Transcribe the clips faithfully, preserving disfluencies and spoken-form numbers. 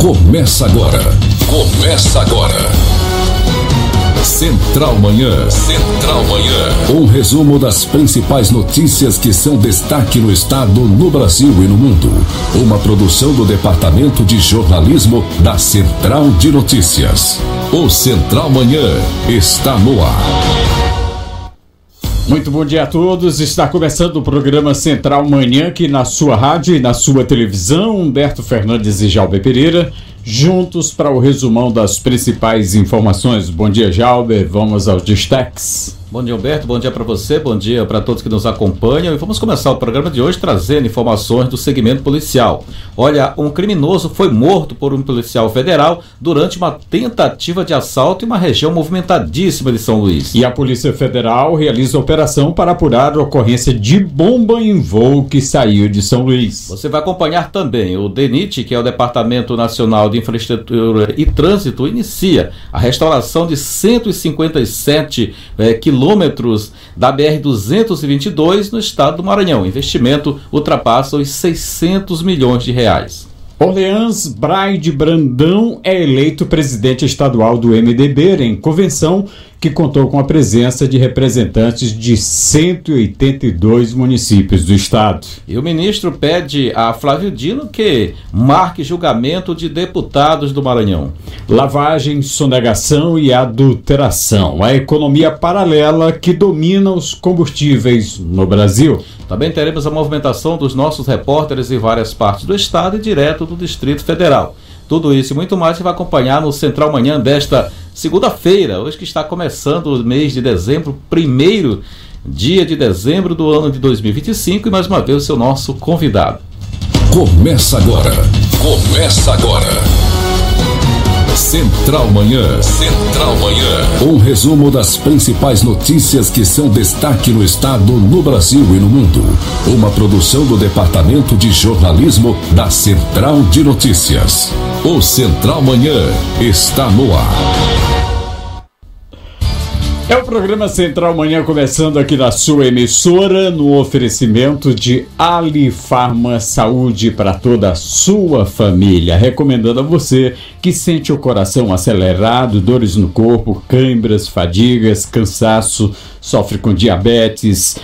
Começa agora. Começa agora. Central Manhã. Central Manhã. Um resumo das principais notícias que são destaque no estado, no Brasil e no mundo. Uma produção do Departamento de Jornalismo da Central de Notícias. O Central Manhã está no ar. Muito bom dia a todos. Está começando o programa Central Manhã aqui na sua rádio e na sua televisão. Humberto Fernandes e Jalber Pereira, juntos para o resumão das principais informações. Bom dia, Jalber. Vamos aos destaques. Bom dia, Humberto. Bom dia para você. Bom dia para todos que nos acompanham. E vamos começar o programa de hoje trazendo informações do segmento policial. Olha, um criminoso foi morto por um policial federal durante uma tentativa de assalto em uma região movimentadíssima de São Luís. E a Polícia Federal realiza operação para apurar a ocorrência de bomba em voo que saiu de São Luís. Você vai acompanhar também o DENIT, que é o Departamento Nacional de Infraestrutura e Trânsito, inicia a restauração de cento e cinquenta e sete é, quilômetros quilômetros da B R duzentos e vinte e dois no estado do Maranhão. O investimento ultrapassa os seiscentos milhões de reais. Orleans Braide Brandão é eleito presidente estadual do M D B em convenção que contou com a presença de representantes de cento e oitenta e dois municípios do estado. E o ministro pede a Flávio Dino que marque julgamento de deputados do Maranhão. Lavagem, sonegação e adulteração. A economia paralela que domina os combustíveis no Brasil. Também teremos a movimentação dos nossos repórteres em várias partes do estado e direto do Distrito Federal. Tudo isso e muito mais você vai acompanhar no Central Manhã desta segunda-feira, hoje que está começando o mês de dezembro, primeiro dia de dezembro do ano de dois mil e vinte e cinco, e mais uma vez o seu nosso convidado. Começa agora. Começa agora. Central Manhã. Central Manhã. Um resumo das principais notícias que são destaque no estado, no Brasil e no mundo. Uma produção do Departamento de Jornalismo da Central de Notícias. O Central Manhã está no ar. É o programa Central Manhã começando aqui na sua emissora, no oferecimento de Alifarma Saúde para toda a sua família. Recomendando a você que sente o coração acelerado, dores no corpo, câimbras, fadigas, cansaço, sofre com diabetes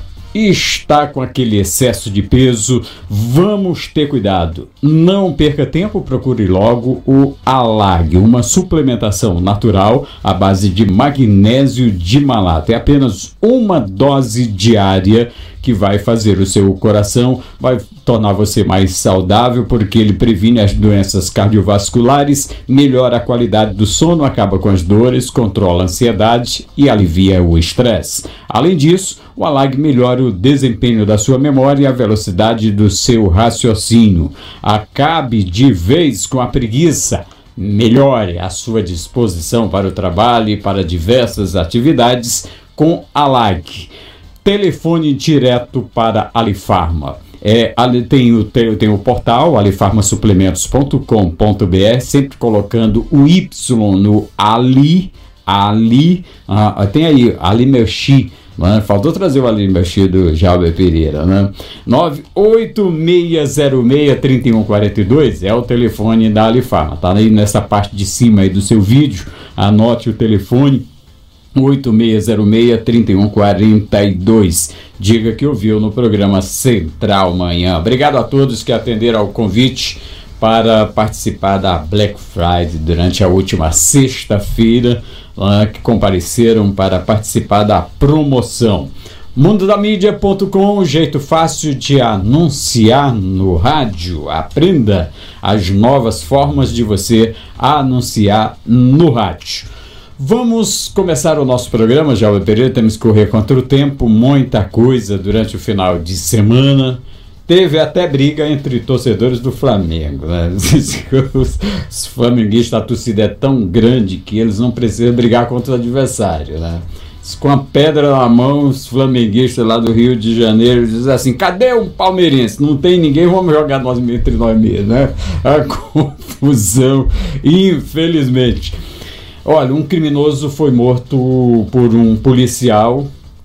e está com aquele excesso de peso, vamos ter cuidado. Não perca tempo, procure logo o Alag, uma suplementação natural à base de magnésio de malato. É apenas uma dose diária que vai fazer o seu coração, vai tornar você mais saudável, porque ele previne as doenças cardiovasculares, melhora a qualidade do sono, acaba com as dores, controla a ansiedade e alivia o estresse. Além disso, o Alag melhora o desempenho da sua memória e a velocidade do seu raciocínio. Acabe de vez com a preguiça. Melhore a sua disposição para o trabalho e para diversas atividades com Alag. Telefone direto para Alifarma. É, tem, o, tem, tem o portal alifarma suplementos ponto com ponto b r, sempre colocando o Y no Ali, Ali, ah, tem aí, Ali Merchi, né? Faltou trazer o Ali Merchi do Jalber Pereira, né? nove oito seis zero seis, três um quatro dois é o telefone da Alifarma, tá aí nessa parte de cima aí do seu vídeo, anote o telefone. oito seis zero seis, três um quatro dois. Diga que ouviu no programa Central Manhã. Obrigado a todos que atenderam ao convite para participar da Black Friday durante a última sexta-feira, uh, que compareceram para participar da promoção. mundo da mídia ponto com, jeito fácil de anunciar no rádio. Aprenda as novas formas de você anunciar no rádio. Vamos começar o nosso programa, Jalber Pereira. Temos que correr contra o tempo, muita coisa durante o final de semana. Teve até briga entre torcedores do Flamengo, né? Os, os flamenguistas, a torcida é tão grande que eles não precisam brigar contra o adversário, né? Com a pedra na mão, os flamenguistas lá do Rio de Janeiro dizem assim: cadê o palmeirense? Não tem ninguém, vamos jogar nós entre nós mesmos, né? A confusão, infelizmente. Olha, um criminoso foi morto por um policial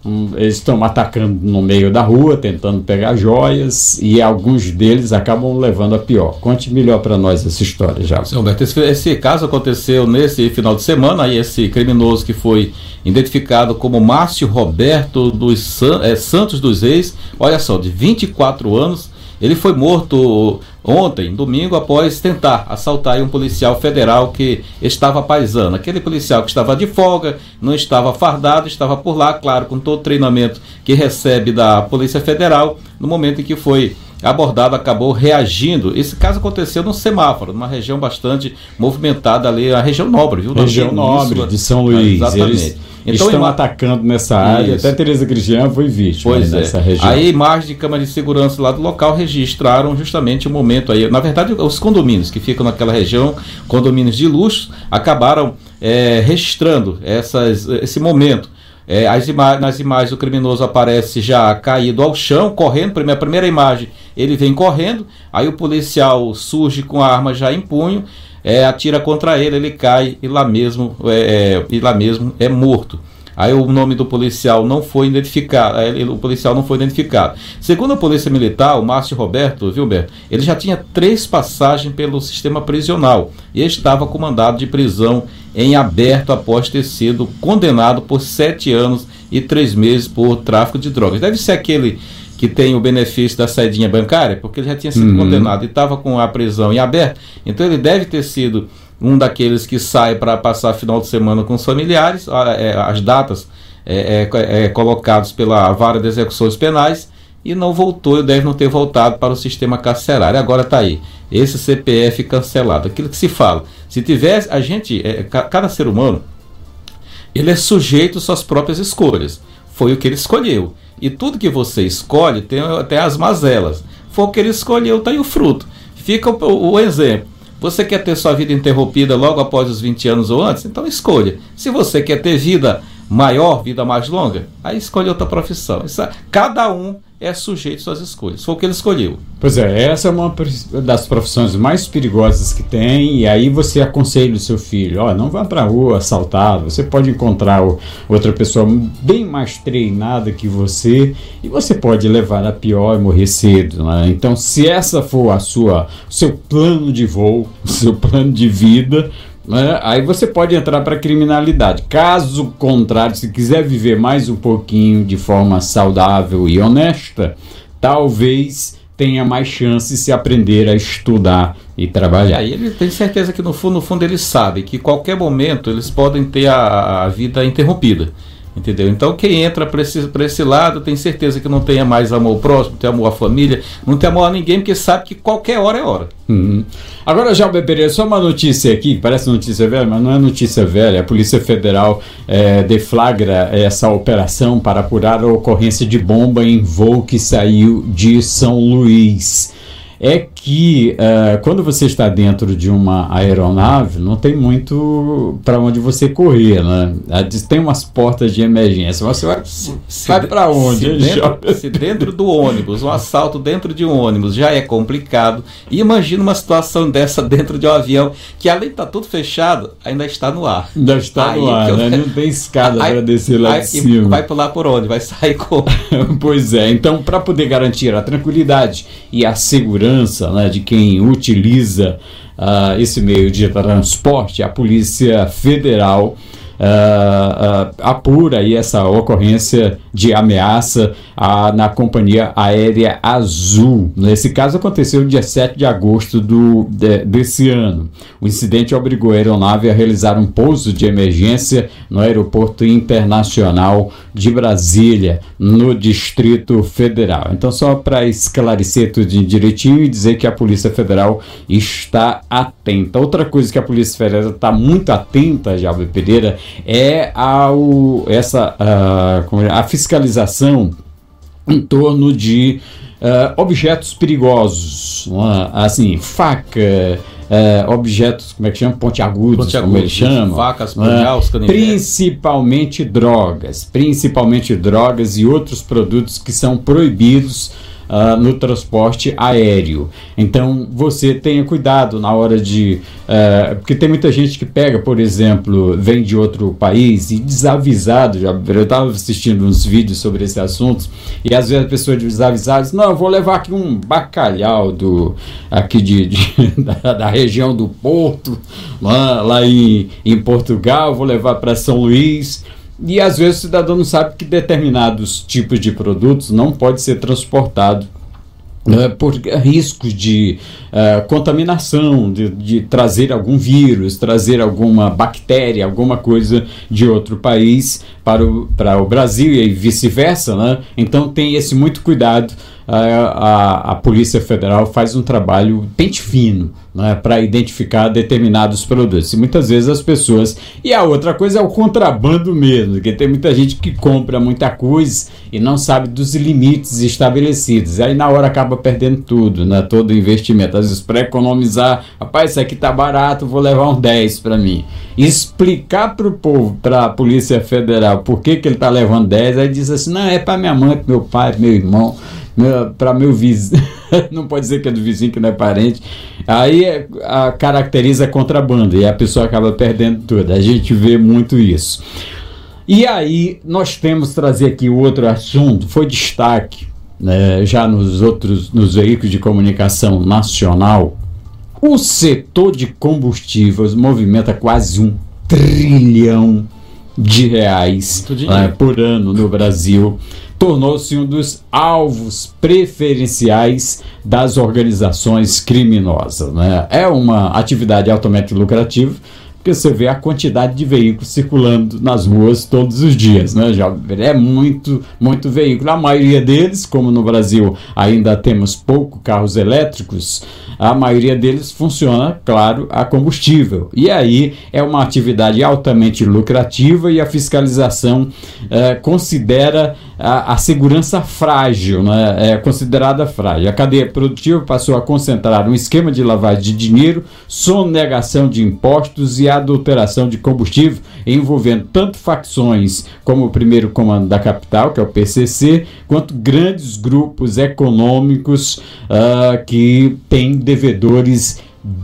Um, eles estão atacando no meio da rua, tentando pegar joias, e alguns deles acabam levando a pior. Conte melhor para nós essa história, já. Sim, Humberto, esse, esse caso aconteceu nesse final de semana, aí esse criminoso que foi identificado como Márcio Roberto dos é, Santos dos Reis, olha só, de vinte e quatro anos, ele foi morto ontem, domingo, após tentar assaltar um policial federal que estava paisando. Aquele policial que estava de folga, não estava fardado, estava por lá, claro, com todo o treinamento que recebe da Polícia Federal. No momento em que foi abordado, acabou reagindo. Esse caso aconteceu num semáforo, numa região bastante movimentada ali, a região nobre, viu? Região nobre de São Luís. Ah, exatamente. Eles então, estão ima... atacando nessa área. Isso. Até Tereza Cristiano foi vítima pois nessa é. região. Aí imagens de câmeras de segurança lá do local registraram justamente o momento aí. Na verdade, os condomínios que ficam naquela região, condomínios de luxo, acabaram é, registrando essas, esse momento. É, as ima- nas imagens o criminoso aparece já caído ao chão, correndo. Primeira, a primeira imagem, ele vem correndo, aí o policial surge com a arma já em punho, é, atira contra ele, ele cai e lá mesmo é, é, e lá mesmo é morto. Aí o nome do policial não foi identificado, ele, o policial não foi identificado. Segundo a Polícia Militar, o Márcio Roberto, viu, Beto? Ele já tinha três passagens pelo sistema prisional e estava com mandado de prisão em aberto após ter sido condenado por sete anos e três meses por tráfico de drogas. Deve ser aquele que tem o benefício da saidinha bancária, porque ele já tinha sido uhum. condenado e estava com a prisão em aberto, então ele deve ter sido um daqueles que sai para passar final de semana com os familiares, as datas é, é, é, colocadas pela Vara de Execuções Penais, e não voltou, e deve não ter voltado para o sistema carcerário. Agora está aí, esse C P F cancelado. Aquilo que se fala, se tivesse, a gente, é, cada ser humano, ele é sujeito às suas próprias escolhas. Foi o que ele escolheu. E tudo que você escolhe tem até as mazelas. Foi o que ele escolheu, está aí o fruto. Fica o, o, o exemplo. Você quer ter sua vida interrompida logo após os vinte anos ou antes? Então escolha. Se você quer ter vida maior, vida mais longa, aí escolhe outra profissão. Isso, cada um é sujeito às suas escolhas. Foi o que ele escolheu. Pois é, essa é uma das profissões mais perigosas que tem, e aí você aconselha o seu filho, ó, não vá pra rua assaltado, você pode encontrar o, outra pessoa bem mais treinada que você, e você pode levar a pior e morrer cedo, né? Então, se essa for a sua, o seu plano de voo, o seu plano de vida, né, aí você pode entrar para a criminalidade. Caso contrário, se quiser viver mais um pouquinho de forma saudável e honesta, talvez tenha mais chance se aprender a estudar e trabalhar. Aí ele tem certeza que no fundo, no fundo ele sabe que em qualquer momento eles podem ter a, a vida interrompida. Entendeu? Então quem entra para esse, para esse lado tem certeza que não tenha mais amor ao próximo, não tem amor à família, não tem amor a ninguém, porque sabe que qualquer hora é hora. Uhum. Agora, Jalber Pereira, só uma notícia aqui, parece notícia velha, mas não é notícia velha. A Polícia Federal é, deflagra essa operação para apurar a ocorrência de bomba em voo que saiu de São Luís. É que uh, quando você está dentro de uma aeronave, não tem muito para onde você correr, né? Tem umas portas de emergência. Você vai, vai para onde? Se dentro, se dentro do ônibus, um assalto dentro de um ônibus já é complicado. E imagina uma situação dessa dentro de um avião, que além de estar tudo fechado, ainda está no ar. Ainda está aí no ar, eu... né? Não tem escada para descer lá aí, de cima. Vai pular por onde? Vai sair como? Pois é. Então, para poder garantir a tranquilidade e a segurança, né, de quem utiliza uh, esse meio de transporte, a Polícia Federal uh, uh, apura aí essa ocorrência de ameaça uh, na Companhia Aérea Azul. Nesse caso aconteceu no dia sete de agosto do, de, desse ano. O incidente obrigou a aeronave a realizar um pouso de emergência no Aeroporto Internacional de Brasília, no Distrito Federal. Então, só para esclarecer tudo direitinho e dizer que a Polícia Federal está atenta. Outra coisa que a Polícia Federal está muito atenta, Jalber Pereira, é ao, essa, a, como é, a fiscalização em torno de uh, objetos perigosos, uh, assim, faca, uh, objetos, como é que chama? Pontiagudos, Ponte como eles chamam. Facas, punhais, uh, principalmente drogas, principalmente drogas e outros produtos que são proibidos uh, no transporte aéreo. Então você tenha cuidado na hora de... Uh, porque tem muita gente que pega, por exemplo, vem de outro país e desavisado, já, eu estava assistindo uns vídeos sobre esse assunto, e às vezes a pessoa desavisada diz, não, eu vou levar aqui um bacalhau do, aqui de, de, da, da região do Porto, lá, lá em, em Portugal, vou levar para São Luís. E às vezes o cidadão não sabe que determinados tipos de produtos não pode ser transportado uh, por riscos de uh, contaminação, de, de trazer algum vírus, trazer alguma bactéria, alguma coisa de outro país para o, para o Brasil e vice-versa, né? Então tem esse muito cuidado. A, a, a Polícia Federal faz um trabalho pente fino, né, para identificar determinados produtos. E muitas vezes as pessoas... E a outra coisa é o contrabando mesmo, porque tem muita gente que compra muita coisa e não sabe dos limites estabelecidos. Aí na hora acaba perdendo tudo, né, todo o investimento. Às vezes para economizar, rapaz, isso aqui tá barato, vou levar um dez para mim. Explicar para o povo, para a Polícia Federal, por que, que ele tá levando dez, aí diz assim, não, é para minha mãe, para meu pai, para meu irmão, para meu vizinho, não pode dizer que é do vizinho que não é parente, aí é, a, caracteriza contrabando e a pessoa acaba perdendo tudo. A gente vê muito isso. E aí nós temos trazer aqui outro assunto, foi destaque, né, já nos outros, nos veículos de comunicação nacional. O setor de combustíveis movimenta quase um trilhão de reais uh, por ano no Brasil. Tornou-se um dos alvos preferenciais das organizações criminosas, né? É uma atividade altamente lucrativa, porque você vê a quantidade de veículos circulando nas ruas todos os dias, né? Já é muito, muito veículo. A maioria deles, como no Brasil ainda temos pouco carros elétricos, a maioria deles funciona, claro, a combustível. E aí é uma atividade altamente lucrativa e a fiscalização eh, considera a, a segurança frágil, né? É considerada frágil. A cadeia produtiva passou a concentrar um esquema de lavagem de dinheiro, sonegação de impostos e adulteração de combustível, envolvendo tanto facções como o primeiro comando da capital, que é o P C C, quanto grandes grupos econômicos uh, que têm devedores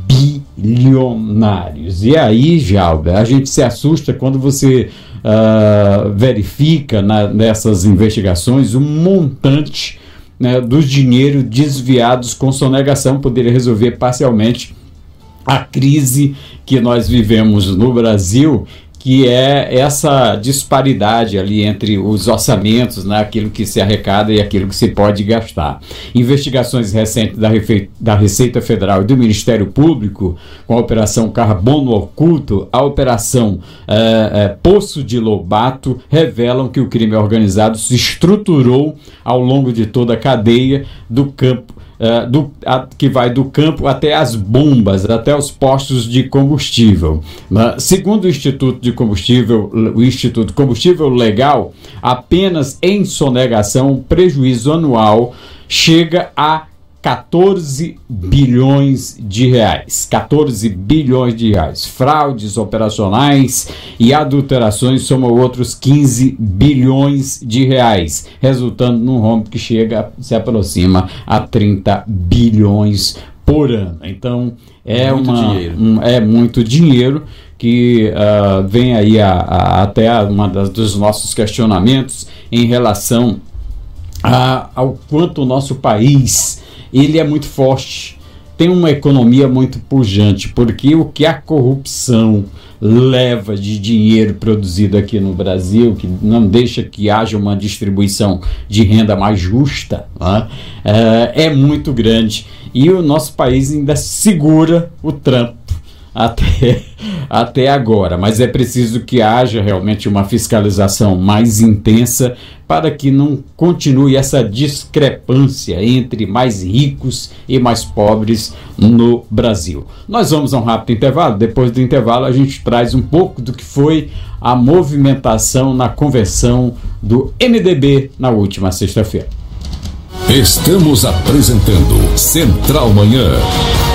bilionários. E aí, Jalber, a gente se assusta quando você uh, verifica na, nessas investigações um montante, né, dos dinheiros desviados com sonegação. Poderia resolver parcialmente a crise que nós vivemos no Brasil, que é essa disparidade ali entre os orçamentos, né, aquilo que se arrecada e aquilo que se pode gastar. Investigações recentes da, Refe- da Receita Federal e do Ministério Público, com a Operação Carbono Oculto, a Operação é, é, Poço de Lobato, revelam que o crime organizado se estruturou ao longo de toda a cadeia do campo, Uh, do, a, que vai do campo até as bombas, até os postos de combustível. Uh, segundo o Instituto de Combustível, o Instituto Combustível Legal, apenas em sonegação o prejuízo anual chega a quatorze bilhões de reais. quatorze bilhões de reais. Fraudes operacionais e adulterações somam outros quinze bilhões de reais, resultando num rombo que chega, se aproxima a trinta bilhões por ano. Então é, muito uma, dinheiro. Um, é muito dinheiro que uh, vem aí a, a, até a, uma das, dos nossos questionamentos em relação a, ao quanto o nosso país ele é muito forte, tem uma economia muito pujante, porque o que a corrupção leva de dinheiro produzido aqui no Brasil, que não deixa que haja uma distribuição de renda mais justa, né, é, é muito grande, e o nosso país ainda segura o trampo até, até agora, mas é preciso que haja realmente uma fiscalização mais intensa para que não continue essa discrepância entre mais ricos e mais pobres no Brasil. Nós vamos a um rápido intervalo. Depois do intervalo a gente traz um pouco do que foi a movimentação na convenção do M D B na última sexta-feira. Estamos apresentando Central Manhã.